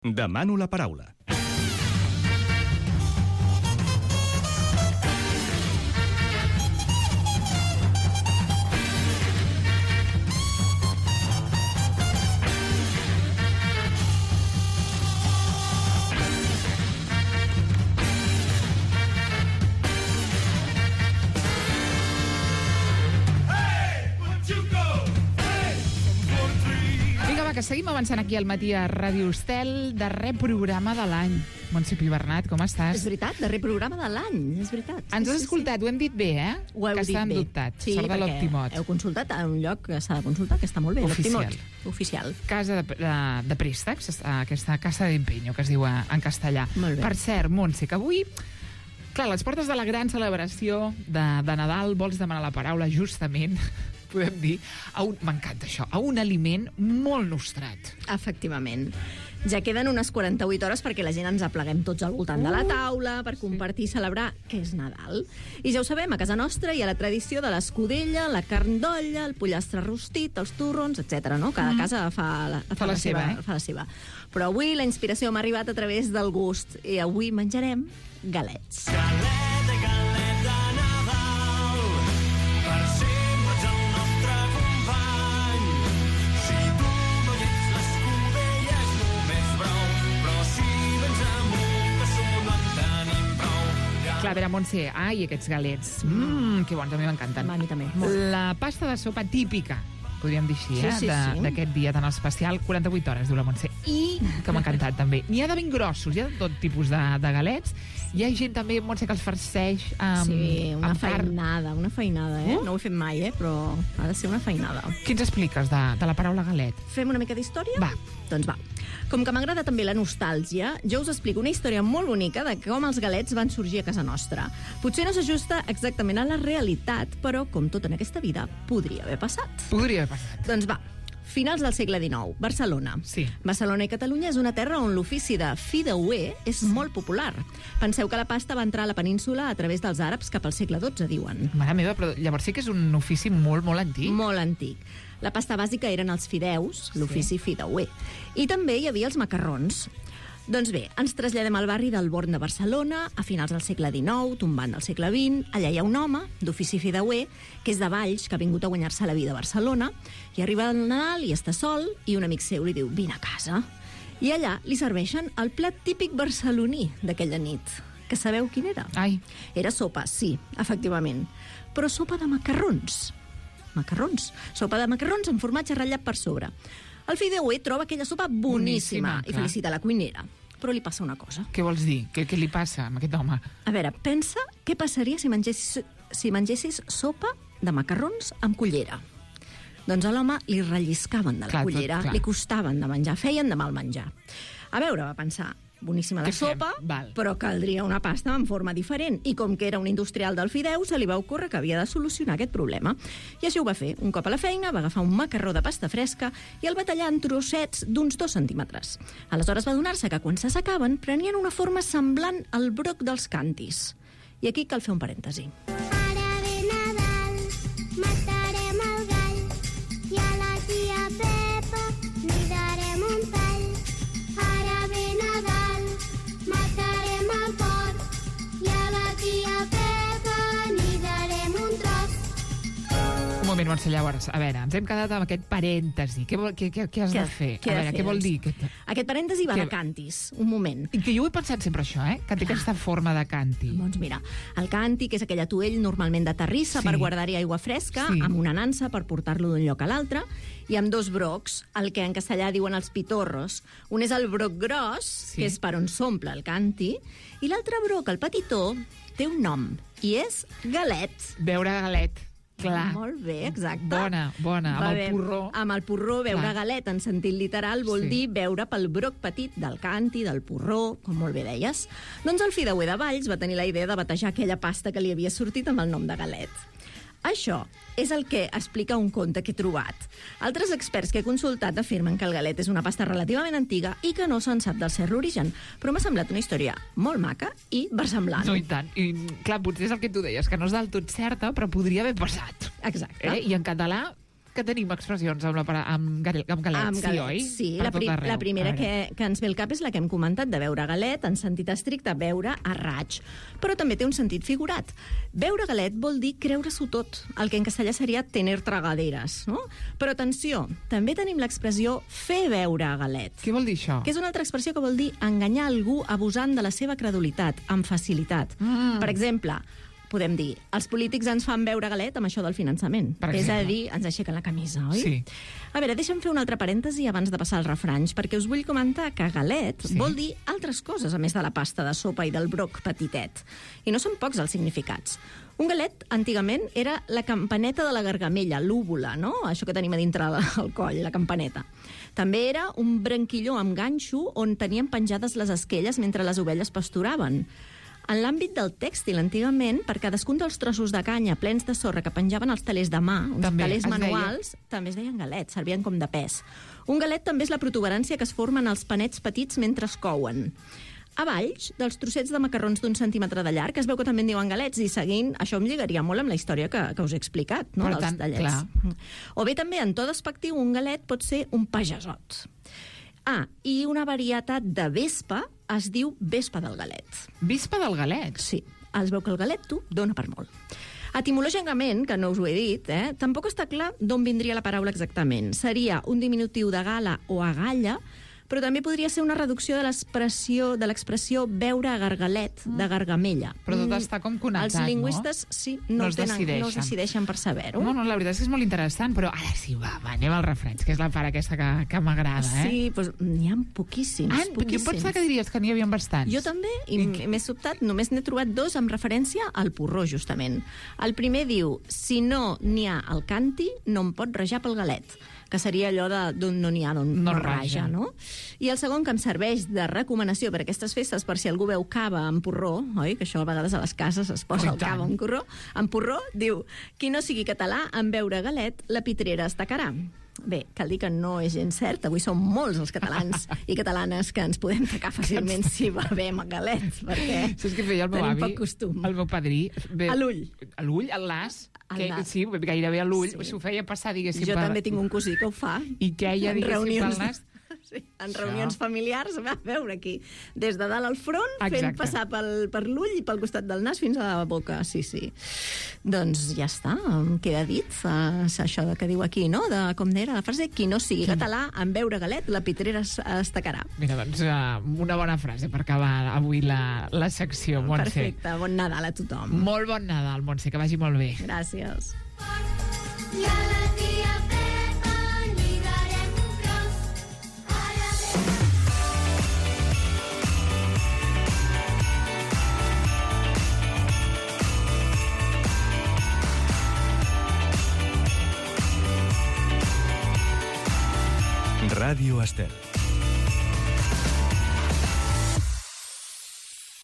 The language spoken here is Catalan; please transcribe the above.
Demano la paraula. Que seguim avançant aquí al matí a Ràdio Estel, darrer programa de l'any. Montse Pibernat, com estàs? És veritat, darrer programa de l'any, és veritat. Ens has escoltat, ho hem dit bé, eh? Ho heu dit bé. Que està endubtat. Sí, Sort de perquè l'Optimot. heu consultat a un lloc que s'ha de consultar, que està molt bé. Oficial. Oficial. Casa de préstecs, aquesta casa d'empeño, que es diu en castellà. Molt bé. Per cert, Montse, que avui, clar, a les portes de la gran celebració de Nadal, vols demanar la paraula justament, podem dir, m'encanta això, a un aliment molt nostrat. Efectivament. Ja queden unes 48 hores perquè la gent ens apleguem tots al voltant de la taula per compartir i celebrar que és Nadal. I ja ho sabem, a casa nostra hi ha la tradició de l'escudella, la carn d'olla, el pollastre rostit, els torrons, etc. No? Cada casa fa la seva. Però avui la inspiració m'ha arribat a través del gust i avui menjarem galets. Clar, a veure, Montse, aquests galets. Que bons, a mi m'encanten. A mi també, molt. La pasta de sopa típica, podríem dir així, Sí. d'aquest dia tan especial, 48 hores dura, Montse. I, que m'ha encantat també, n'hi ha de ben grossos, hi ha de tot tipus de galets. Hi ha gent també, Montse, que els farceix amb Sí, una carn. feinada, eh? No ho he fet mai, però ha de ser una feinada. Què ens expliques de la paraula galet? Fem una mica d'història? Va. Doncs va. Com que m'agrada també la nostàlgia, jo us explico una història molt bonica de com els galets van sorgir a casa nostra. Potser no s'ajusta exactament a la realitat, però, com tot en aquesta vida, podria haver passat. Podria haver passat. Doncs va. Finals del segle XIX, Barcelona. Sí. Barcelona i Catalunya és una terra on l'ofici de fideuer és molt popular. Penseu que la pasta va entrar a la península a través dels àrabs cap al segle XII, diuen. Mare meva, però llavors sí que és un ofici molt, molt antic. Molt antic. La pasta bàsica eren els fideus, l'ofici fideuer. I també hi havia els macarrons. Doncs bé, ens traslladem al barri del Born de Barcelona, a finals del segle XIX, tombant del segle XX. Allà hi ha un home, d'ofici fideuer, que és de Valls, que ha vingut a guanyar-se la vida a Barcelona, i arriba el Nadal i està sol, i un amic seu li diu, vine a casa. I allà li serveixen el plat típic barceloní d'aquella nit. Que sabeu quin era? Ai. Era sopa, sí, efectivament. Però sopa de macarrons. Sopa de macarrons amb formatge ratllat per sobre. El fideuer troba aquella sopa boníssima i felicita la cuinera. Però li passa una cosa. Què vols dir? Què li passa a aquest home? A veure, pensa què passaria si mengessis sopa de macarrons amb cullera. Doncs a l'home li relliscaven de la cullera, li costaven de menjar, feien de mal menjar. A veure, va pensar, boníssima la sopa, però caldria una pasta en forma diferent. I com que era un industrial del fideu, se li va ocórrer que havia de solucionar aquest problema. I així ho va fer. Un cop a la feina, va agafar un macarró de pasta fresca i el va tallar en trossets d'uns 2 centímetres. Aleshores va adonar-se que quan s'assecaven prenien una forma semblant al broc dels càntirs. I aquí cal fer un parèntesi. Ara ve Nadal, matarem el gall i a la tia Pepa li darem un tall. Ara ve Nadal, matarem el porc i a la tia Pepa li darem un tros. Un moment, Montse, llavors, a veure, ens hem quedat amb aquest parèntesi. Què has de fer? A veure, què vol dir? Aquest parèntesi va de càntis, un moment. I que jo ho he pensat sempre, això, que té aquesta forma de càntir. Doncs mira, el càntir, que és aquell atuell normalment de terrissa per guardar-hi aigua fresca, amb una nansa per portar-lo d'un lloc a l'altre, i amb 2 brocs, el que en castellà diuen els pitorros. Un és el broc gros, que és per on s'omple el càntir, i l'altre broc, el petitó, té un nom, i és galet. Beure galet. Clar. Molt bé, exacte. Bona, amb el porró. Amb el porró, beure galet en sentit literal vol dir beure pel broc petit del càntir, del porró, com molt bé deies. Doncs el fideuer de Valls va tenir la idea de batejar aquella pasta que li havia sortit amb el nom de galet. Això és el que explica un conte que he trobat. Altres experts que he consultat afirmen que el galet és una pasta relativament antiga i que no se'n sap del cert l'origen, però m'ha semblat una història molt maca i versemblant. No, i tant. I, clar, potser és el que tu deies, que no és del tot certa, però podria haver passat. Exacte. I en català que tenim expressions amb galet, sí, oi? Sí, la primera que ens ve al cap és la que hem comentat, de beure galet, en sentit estricte, beure a raig. Però també té un sentit figurat. Beure galet vol dir creure-s'ho tot, el que en castellà seria tener tragaderes, no? Però atenció, també tenim l'expressió fer beure galet. Què vol dir això? Que és una altra expressió que vol dir enganyar algú abusant de la seva credulitat, amb facilitat. Per exemple, podem dir, els polítics ens fan beure galet amb això del finançament. És a dir, ens aixequen la camisa, oi? Sí. A veure, deixa'm fer un altre parèntesi abans de passar als refranys, perquè us vull comentar que galet vol dir altres coses, a més de la pasta de sopa i del broc petitet. I no són pocs els significats. Un galet, antigament, era la campaneta de la gargamella, l'úvula, no? Això que tenim a dintre el coll, la campaneta. També era un branquilló amb ganxo on tenien penjades les esquelles mentre les ovelles pasturaven. En l'àmbit del tèxtil, antigament, per cadascun dels trossos de canya plens de sorra que penjaven als telers de mà, uns telers manuals, també es deien galets, servien com de pes. Un galet també és la protuberància que es forma en els panets petits mentre es couen. A Valls, dels trossets de macarrons d'un centímetre de llarg, es veu que també en diuen galets, i seguint, això em lligaria molt amb la història que us he explicat, no? Per tant, dels tallets. clar. O bé també, en to despectiu, un galet pot ser un pagesot. I una varietat de vespa es diu vespa del galet. Vespa del galet? Sí, es veu que el galet, tu, dona per molt. Etimològicament, que no us ho he dit, tampoc està clar d'on vindria la paraula exactament. Seria un diminutiu de gala o agalla, però també podria ser una reducció de l'expressió beure a gargalet, de gargamella. Però tot està com connectat, no? Els lingüistes, sí, no es decideixen per saber-ho. No, la veritat és que és molt interessant, però ara sí, va, anem als refrenys, que és la part aquesta que m'agrada, Sí, doncs n'hi ha poquíssims, Jo em pensava que diries que n'hi havia bastants. Jo també, i m'he sobtat, només n'he trobat 2 amb referència al porró, justament. El primer diu, si no n'hi ha al canti, no em pot rajar pel galet, que seria allò d'on no n'hi ha, d'on no raja, no? I el segon, que em serveix de recomanació per aquestes festes, per si algú veu cava amb porró, oi? Que això a vegades a les cases es posa el cava amb porró, diu, qui no sigui català, en beure galet, la pitrera es tacarà. Bé, cal dir que no és gens cert. Avui som molts els catalans i catalanes que ens podem tacar fàcilment si bevem galet, perquè tenim poc costum. El meu padrí... A l'ull. A l'ull, al nas. Sí, gairebé a l'ull. S'ho feia passar, diguéssim. Jo també tinc un cosí que ho fa. I què hi ha, diguéssim, pel nas? Sí, en reunions familiars, va veure aquí, des de dalt al front, fent passar per l'ull i pel costat del nas fins a la boca, sí. Doncs ja està, em queda dit això que diu aquí, no? Com era la frase, qui no sigui català, en beure galet, la pitrera es tacarà. Mira, doncs, una bona frase per acabar avui la secció, Montse. Perfecte, bon Nadal a tothom. Molt bon Nadal, Montse, que vagi molt bé. Gràcies. I a la tia Pepa li darem un tros. Ara ve. Ràdio Estel.